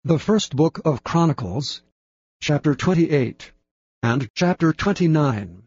The first book of Chronicles, chapter 28, and chapter 29.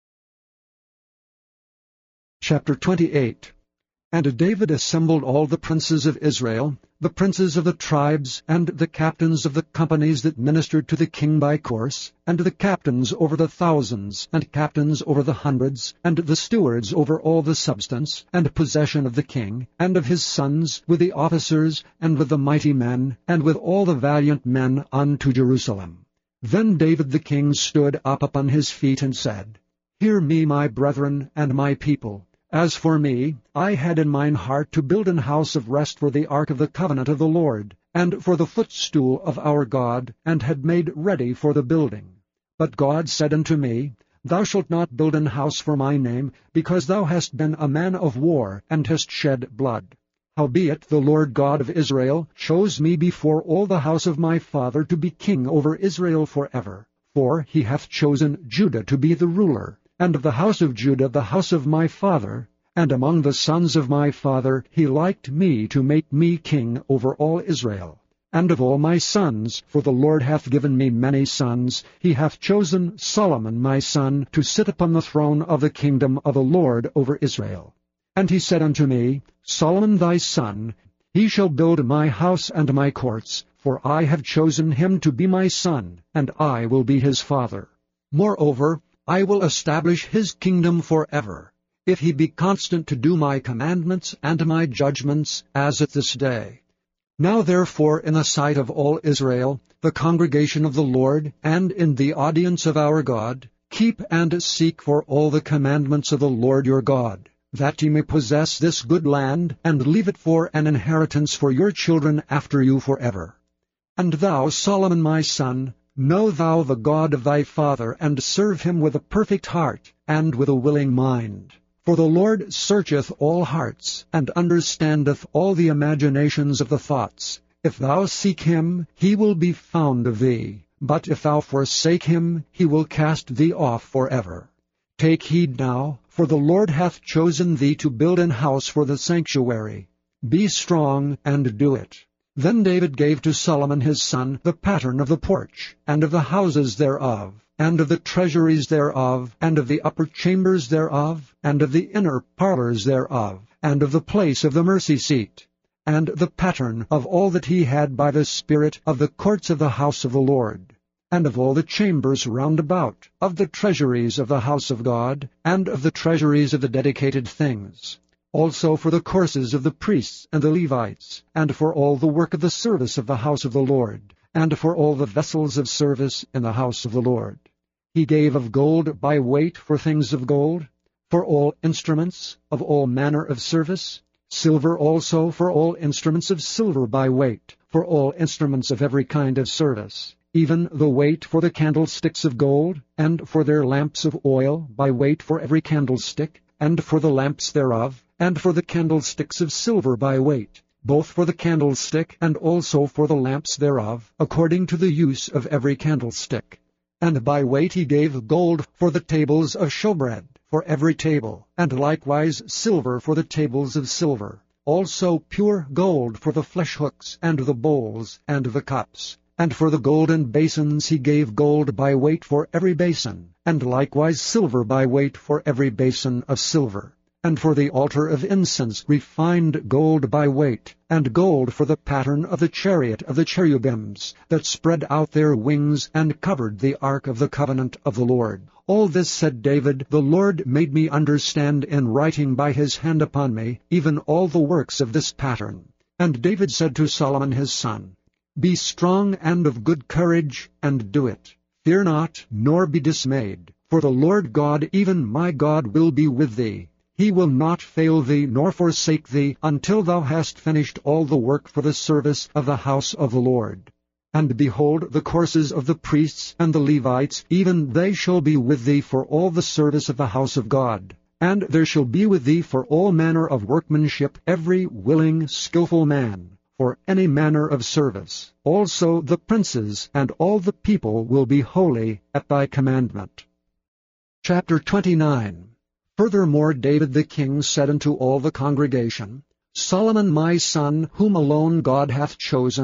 Chapter 28. And David assembled all the princes of Israel, the princes of the tribes, and the captains of the companies that ministered to the king by course, and the captains over the thousands, and captains over the hundreds, and the stewards over all the substance, and possession of the king, and of his sons, with the officers, and with the mighty men, and with all the valiant men unto Jerusalem. Then David the king stood up upon his feet, and said, Hear me, my brethren, and my people. As for me, I had in mine heart to build an house of rest for the ark of the covenant of the Lord, and for the footstool of our God, and had made ready for the building. But God said unto me, Thou shalt not build an house for my name, because thou hast been a man of war, and hast shed blood. Howbeit the Lord God of Israel chose me before all the house of my father to be king over Israel forever. For he hath chosen Judah to be the ruler, and of the house of Judah the house of my father, and among the sons of my father he liked me to make me king over all Israel. And of all my sons, for the Lord hath given me many sons, he hath chosen Solomon my son to sit upon the throne of the kingdom of the Lord over Israel. And he said unto me, Solomon thy son, he shall build my house and my courts, for I have chosen him to be my son, and I will be his father. Moreover, I will establish his kingdom forever, if he be constant to do my commandments and my judgments, as at this day. Now therefore in the sight of all Israel, the congregation of the Lord, and in the audience of our God, keep and seek for all the commandments of the Lord your God, that ye may possess this good land, and leave it for an inheritance for your children after you forever. And thou, Solomon my son, know thou the God of thy father, and serve him with a perfect heart, and with a willing mind. For the Lord searcheth all hearts, and understandeth all the imaginations of the thoughts. If thou seek him, he will be found of thee. But if thou forsake him, he will cast thee off forever. Take heed now, for the Lord hath chosen thee to build an house for the sanctuary. Be strong, and do it. Then David gave to Solomon his son the pattern of the porch, and of the houses thereof, and of the treasuries thereof, and of the upper chambers thereof, and of the inner parlors thereof, and of the place of the mercy seat, and the pattern of all that he had by the Spirit of the courts of the house of the Lord, and of all the chambers round about, of the treasuries of the house of God, and of the treasuries of the dedicated things. Also for the courses of the priests and the Levites, and for all the work of the service of the house of the Lord, and for all the vessels of service in the house of the Lord. He gave of gold by weight for things of gold, for all instruments of all manner of service, silver also for all instruments of silver by weight, for all instruments of every kind of service, even the weight for the candlesticks of gold, and for their lamps of oil by weight for every candlestick, and for the lamps thereof, and for the candlesticks of silver by weight, both for the candlestick and also for the lamps thereof, according to the use of every candlestick. And by weight he gave gold for the tables of showbread, for every table, and likewise silver for the tables of silver, also pure gold for the flesh hooks, and the bowls, and the cups. And for the golden basins he gave gold by weight for every basin, and likewise silver by weight for every basin of silver. And for the altar of incense refined gold by weight, and gold for the pattern of the chariot of the cherubims, that spread out their wings and covered the ark of the covenant of the Lord. All this, said David, the Lord made me understand in writing by his hand upon me, even all the works of this pattern. And David said to Solomon his son, Be strong and of good courage, and do it. Fear not, nor be dismayed, for the Lord God, even my God, will be with thee. He will not fail thee nor forsake thee until thou hast finished all the work for the service of the house of the Lord. And behold, the courses of the priests and the Levites, even they shall be with thee for all the service of the house of God. And there shall be with thee for all manner of workmanship every willing, skillful man, for any manner of service. Also the princes and all the people will be holy at thy commandment. Chapter 29. Furthermore David the king said unto all the congregation, Solomon my son, whom alone God hath chosen,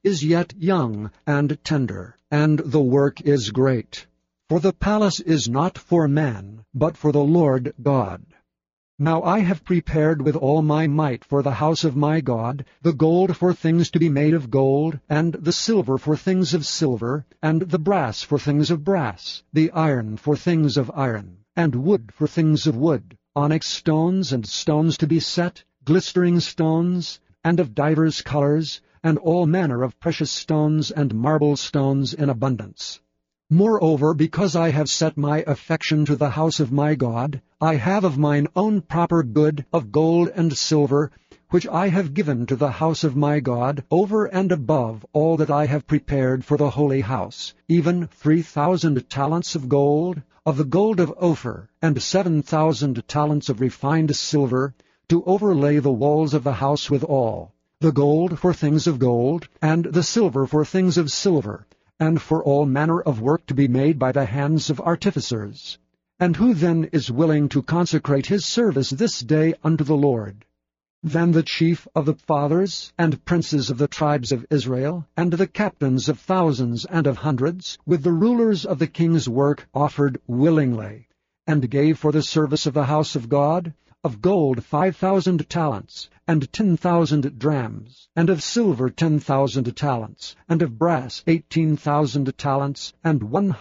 is yet young and tender, and the work is great. For the palace is not for man, but for the Lord God. Now I have prepared with all my might for the house of my God the gold for things to be made of gold, and the silver for things of silver, and the brass for things of brass, the iron for things of iron, and wood for things of wood, onyx stones and stones to be set, glistering stones, and of divers colors, and all manner of precious stones and marble stones in abundance. Moreover, because I have set my affection to the house of my God, I have of mine own proper good of gold and silver, which I have given to the house of my God, over and above all that I have prepared for the holy house, even 3,000 talents of the gold of Ophir, and 7,000 talents of refined silver, to overlay the walls of the house withal, the gold for things of gold, and the silver for things of silver, and for all manner of work to be made by the hands of artificers. And who then is willing to consecrate his service this day unto the Lord? Then the chief of the fathers, and princes of the tribes of Israel, and the captains of thousands and of hundreds, with the rulers of the king's work, offered willingly, and gave for the service of the house of God, of gold 5,000 talents, and 10,000 drams, and of silver 10,000 talents, and of brass 18,000 talents, and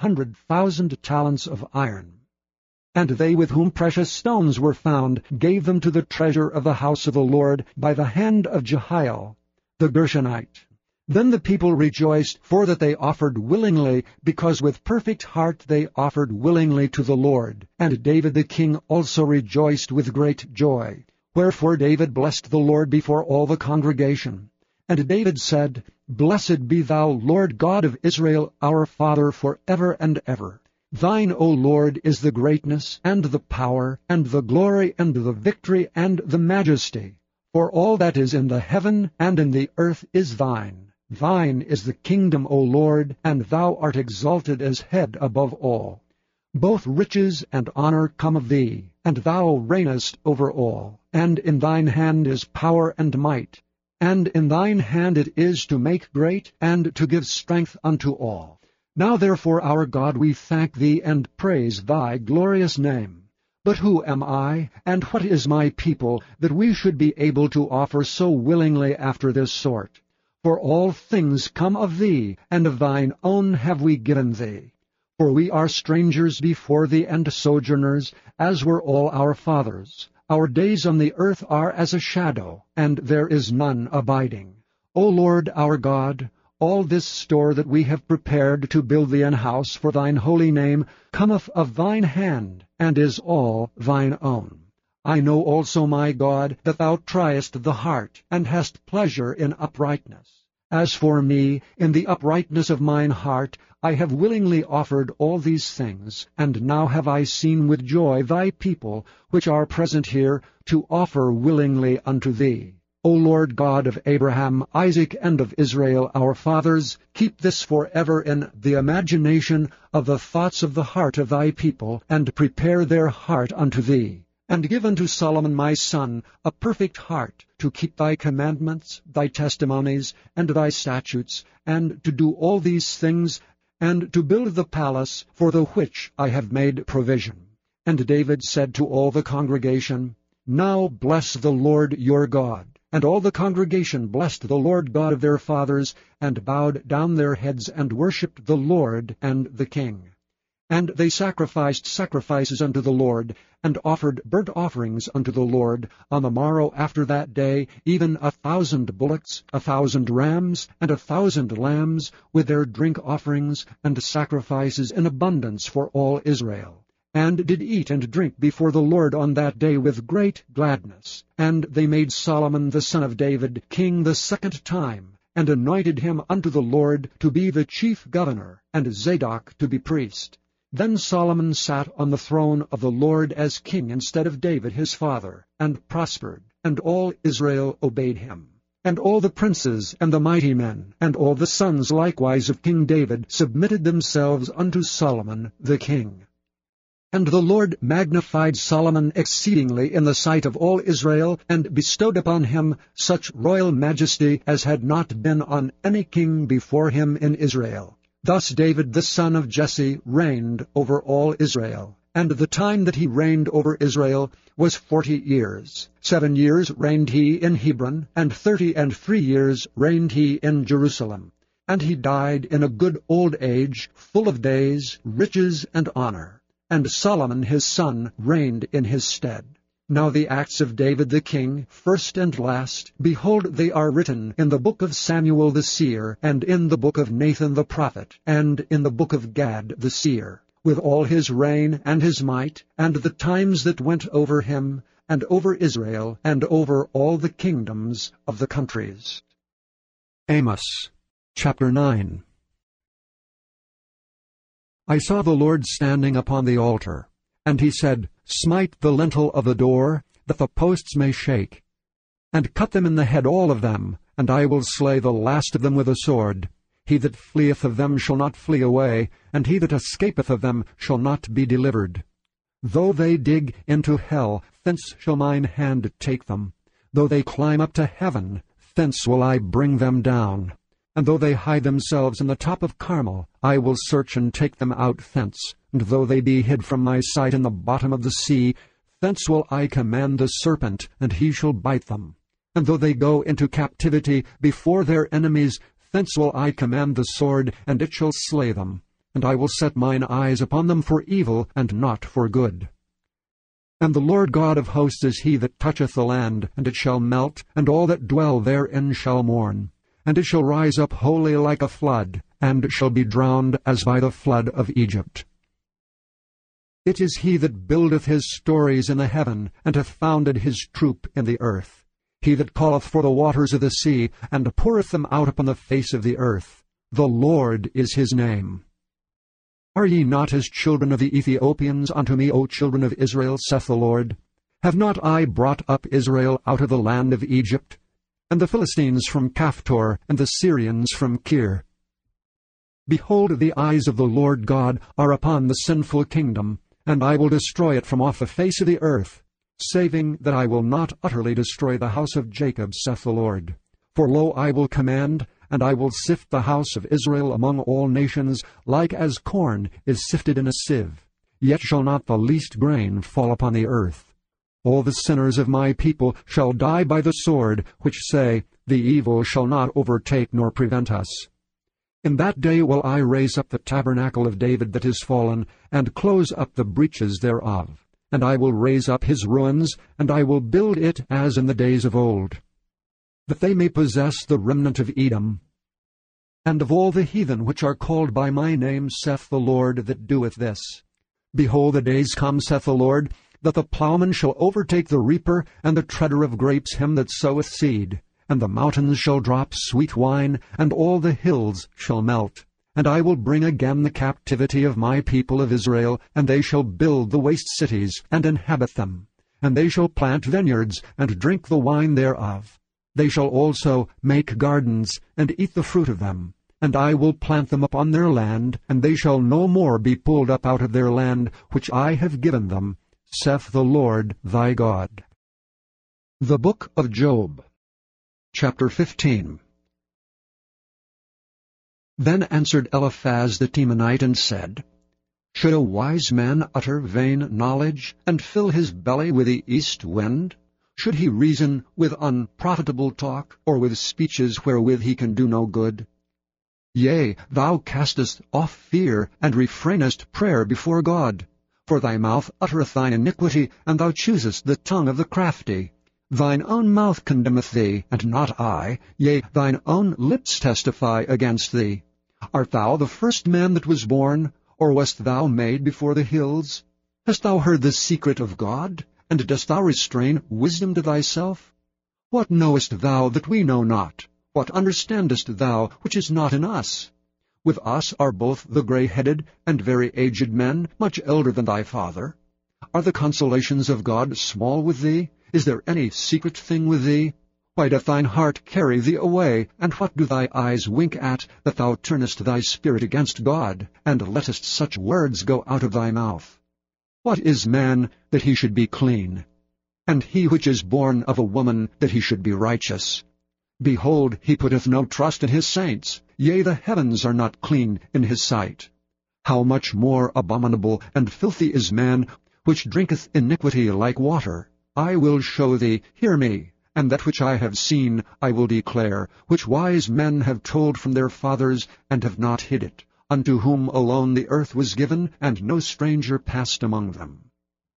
100,000 talents of iron. And they with whom precious stones were found gave them to the treasure of the house of the Lord by the hand of Jehiel the Gershonite. Then the people rejoiced, for that they offered willingly, because with perfect heart they offered willingly to the Lord. And David the king also rejoiced with great joy. Wherefore David blessed the Lord before all the congregation. And David said, Blessed be thou, Lord God of Israel, our Father, for ever and ever. Thine, O Lord, is the greatness, and the power, and the glory, and the victory, and the majesty. For all that is in the heaven and in the earth is thine. Thine is the kingdom, O Lord, and thou art exalted as head above all. Both riches and honor come of thee, and thou reignest over all. And in thine hand is power and might, and in thine hand it is to make great, and to give strength unto all. Now therefore, our God, we thank thee, and praise thy glorious name. But who am I, and what is my people, that we should be able to offer so willingly after this sort? For all things come of thee, and of thine own have we given thee. For we are strangers before thee, and sojourners, as were all our fathers. Our days on the earth are as a shadow, and there is none abiding. O Lord our God, all this store that we have prepared to build thee an house for thine holy name cometh of thine hand, and is all thine own. I know also, my God, that thou triest the heart, and hast pleasure in uprightness. As for me, in the uprightness of mine heart, I have willingly offered all these things, and now have I seen with joy thy people, which are present here, to offer willingly unto thee. O Lord God of Abraham, Isaac, and of Israel our fathers, keep this forever in the imagination of the thoughts of the heart of thy people, and prepare their heart unto thee. And give unto Solomon my son a perfect heart, to keep thy commandments, thy testimonies, and thy statutes, and to do all these things, and to build the palace for the which I have made provision. And David said to all the congregation, Now bless the Lord your God. And all the congregation blessed the Lord God of their fathers, and bowed down their heads, and worshipped the Lord and the king. And they sacrificed sacrifices unto the Lord, and offered burnt offerings unto the Lord on the morrow after that day, even 1,000 bullocks, 1,000 rams, and 1,000 lambs, with their drink offerings and sacrifices in abundance for all Israel. And did eat and drink before the Lord on that day with great gladness. And they made Solomon the son of David king the second time, and anointed him unto the Lord to be the chief governor, and Zadok to be priest. Then Solomon sat on the throne of the Lord as king instead of David his father, and prospered, and all Israel obeyed him. And all the princes and the mighty men, and all the sons likewise of King David, submitted themselves unto Solomon the king. And the Lord magnified Solomon exceedingly in the sight of all Israel, and bestowed upon him such royal majesty as had not been on any king before him in Israel. Thus David the son of Jesse reigned over all Israel. And the time that he reigned over Israel was 40 years. 7 years reigned he in Hebron, and 33 years reigned he in Jerusalem. And he died in a good old age, full of days, riches, and honor. And Solomon his son reigned in his stead. Now the acts of David the king, first and last, behold, they are written in the book of Samuel the seer, and in the book of Nathan the prophet, and in the book of Gad the seer, with all his reign and his might, and the times that went over him, and over Israel, and over all the kingdoms of the countries. Amos chapter 9. I saw the Lord standing upon the altar, and he said, Smite the lintel of the door, that the posts may shake, and cut them in the head all of them, and I will slay the last of them with a sword. He that fleeth of them shall not flee away, and he that escapeth of them shall not be delivered. Though they dig into hell, thence shall mine hand take them. Though they climb up to heaven, thence will I bring them down. And though they hide themselves in the top of Carmel, I will search and take them out thence. And though they be hid from my sight in the bottom of the sea, thence will I command the serpent, and he shall bite them. And though they go into captivity before their enemies, thence will I command the sword, and it shall slay them. And I will set mine eyes upon them for evil, and not for good. And the Lord God of hosts is he that toucheth the land, and it shall melt, and all that dwell therein shall mourn. And it shall rise up wholly like a flood, and shall be drowned as by the flood of Egypt. It is he that buildeth his stories in the heaven, and hath founded his troop in the earth. He that calleth for the waters of the sea, and poureth them out upon the face of the earth. The Lord is his name. Are ye not as children of the Ethiopians unto me, O children of Israel, saith the Lord? Have not I brought up Israel out of the land of Egypt? And the Philistines from Caphtor, and the Syrians from Kir. Behold, the eyes of the Lord God are upon the sinful kingdom, and I will destroy it from off the face of the earth, saving that I will not utterly destroy the house of Jacob, saith the Lord. For lo, I will command, and I will sift the house of Israel among all nations, like as corn is sifted in a sieve. Yet shall not the least grain fall upon the earth. All the sinners of my people shall die by the sword, which say, The evil shall not overtake nor prevent us. In that day will I raise up the tabernacle of David that is fallen, and close up the breaches thereof. And I will raise up his ruins, and I will build it as in the days of old, that they may possess the remnant of Edom, and of all the heathen which are called by my name, saith the Lord that doeth this. Behold, the days come, saith the Lord, that the plowman shall overtake the reaper, and the treader of grapes him that soweth seed. And the mountains shall drop sweet wine, and all the hills shall melt. And I will bring again the captivity of my people of Israel, and they shall build the waste cities, and inhabit them. And they shall plant vineyards, and drink the wine thereof. They shall also make gardens, and eat the fruit of them. And I will plant them upon their land, and they shall no more be pulled up out of their land, which I have given them, saith the Lord thy God. The Book of Job, chapter 15. Then answered Eliphaz the Temanite and said, Should a wise man utter vain knowledge, and fill his belly with the east wind? Should he reason with unprofitable talk, or with speeches wherewith he can do no good? Yea, thou castest off fear, and refrainest prayer before God. For thy mouth uttereth thine iniquity, and thou choosest the tongue of the crafty. Thine own mouth condemneth thee, and not I. Yea, thine own lips testify against thee. Art thou the first man that was born, or wast thou made before the hills? Hast thou heard the secret of God, and dost thou restrain wisdom to thyself? What knowest thou that we know not? What understandest thou which is not in us? With us are both the gray-headed and very aged men, much elder than thy father. Are the consolations of God small with thee? Is there any secret thing with thee? Why doth thine heart carry thee away, and what do thy eyes wink at, that thou turnest thy spirit against God, and lettest such words go out of thy mouth? What is man, that he should be clean? And he which is born of a woman, that he should be righteous? Behold, he putteth no trust in his saints, yea, the heavens are not clean in his sight. How much more abominable and filthy is man, which drinketh iniquity like water? I will show thee, hear me, and that which I have seen I will declare, which wise men have told from their fathers, and have not hid it, unto whom alone the earth was given, and no stranger passed among them.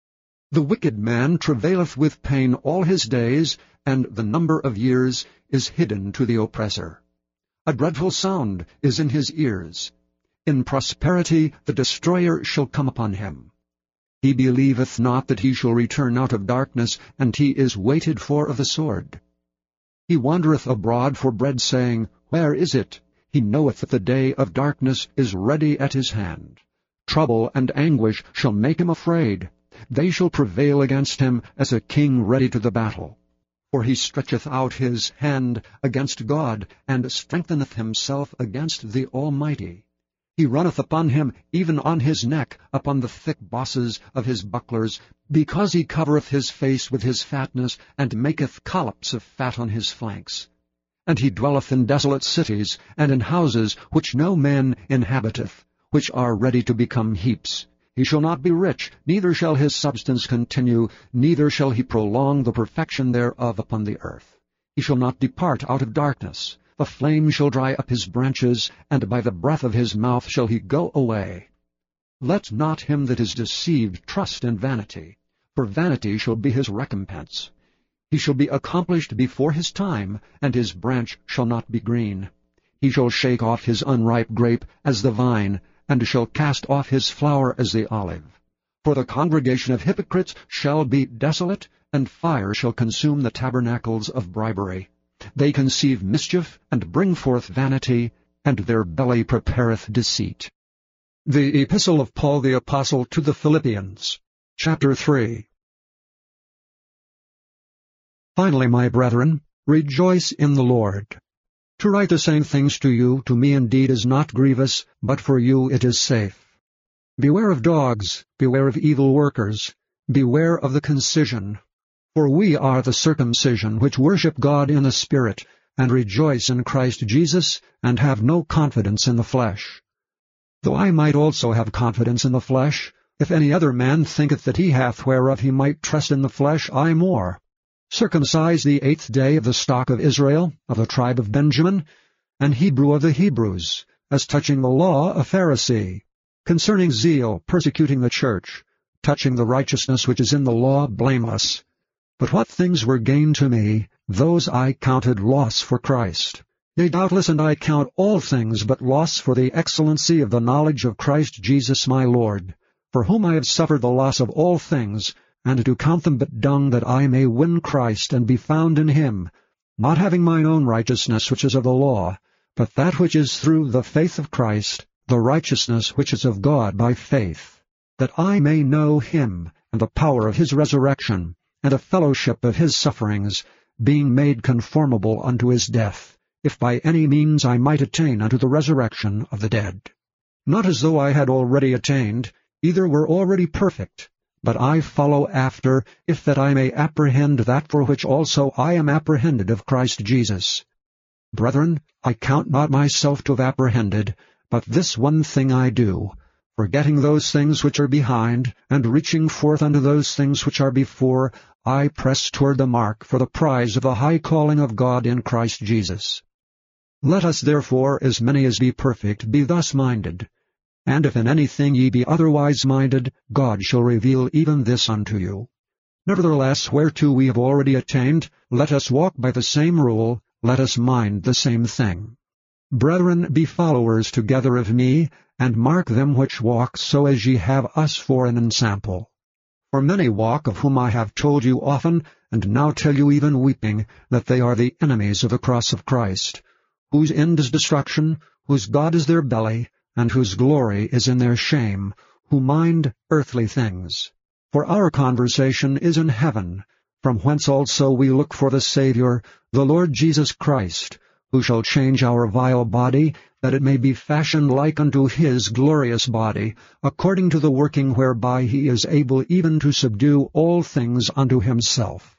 The wicked man travaileth with pain all his days, and the number of years is hidden to the oppressor. A dreadful sound is in his ears. In prosperity the destroyer shall come upon him. He believeth not that he shall return out of darkness, and he is waited for of the sword. He wandereth abroad for bread, saying, Where is it? He knoweth that the day of darkness is ready at his hand. Trouble and anguish shall make him afraid. They shall prevail against him as a king ready to the battle. For he stretcheth out his hand against God, and strengtheneth himself against the Almighty. He runneth upon him, even on his neck, upon the thick bosses of his bucklers, because he covereth his face with his fatness, and maketh collops of fat on his flanks. And he dwelleth in desolate cities, and in houses which no man inhabiteth, which are ready to become heaps. He shall not be rich, neither shall his substance continue, neither shall he prolong the perfection thereof upon the earth. He shall not depart out of darkness. The flame shall dry up his branches, and by the breath of his mouth shall he go away. Let not him that is deceived trust in vanity, for vanity shall be his recompense. He shall be accomplished before his time, and his branch shall not be green. He shall shake off his unripe grape as the vine, and shall cast off his flower as the olive. For the congregation of hypocrites shall be desolate, and fire shall consume the tabernacles of bribery. They conceive mischief, and bring forth vanity, and their belly prepareth deceit. The Epistle of Paul the Apostle to the Philippians, chapter 3. Finally, my brethren, rejoice in the Lord. To write the same things to you, to me indeed is not grievous, but for you it is safe. Beware of dogs, beware of evil workers, beware of the concision. For we are the circumcision, which worship God in the Spirit, and rejoice in Christ Jesus, and have no confidence in the flesh. Though I might also have confidence in the flesh, if any other man thinketh that he hath whereof he might trust in the flesh, I more. Circumcised the 8th day of the stock of Israel, of the tribe of Benjamin, an Hebrew of the Hebrews, as touching the law a Pharisee, concerning zeal persecuting the church, touching the righteousness which is in the law blameless. But what things were gain to me, those I counted loss for Christ. Yea, doubtless, and I count all things but loss for the excellency of the knowledge of Christ Jesus my Lord, for whom I have suffered the loss of all things, and to count them but dung, that I may win Christ, and be found in him, not having mine own righteousness which is of the law, but that which is through the faith of Christ, the righteousness which is of God by faith, that I may know him, and the power of his resurrection, and a fellowship of his sufferings, being made conformable unto his death, if by any means I might attain unto the resurrection of the dead. Not as though I had already attained, either were already perfect, but I follow after, if that I may apprehend that for which also I am apprehended of Christ Jesus. Brethren, I count not myself to have apprehended, but this one thing I do, forgetting those things which are behind, and reaching forth unto those things which are before, I press toward the mark for the prize of the high calling of God in Christ Jesus. Let us therefore, as many as be perfect, be thus minded. And if in anything ye be otherwise minded, God shall reveal even this unto you. Nevertheless, whereto we have already attained, let us walk by the same rule, let us mind the same thing. Brethren, be followers together of me, and mark them which walk, so as ye have us for an ensample. For many walk, of whom I have told you often, and now tell you even weeping, that they are the enemies of the cross of Christ, whose end is destruction, whose God is their belly, and whose glory is in their shame, who mind earthly things. For our conversation is in heaven, from whence also we look for the Saviour, the Lord Jesus Christ, who shall change our vile body, that it may be fashioned like unto his glorious body, according to the working whereby he is able even to subdue all things unto himself.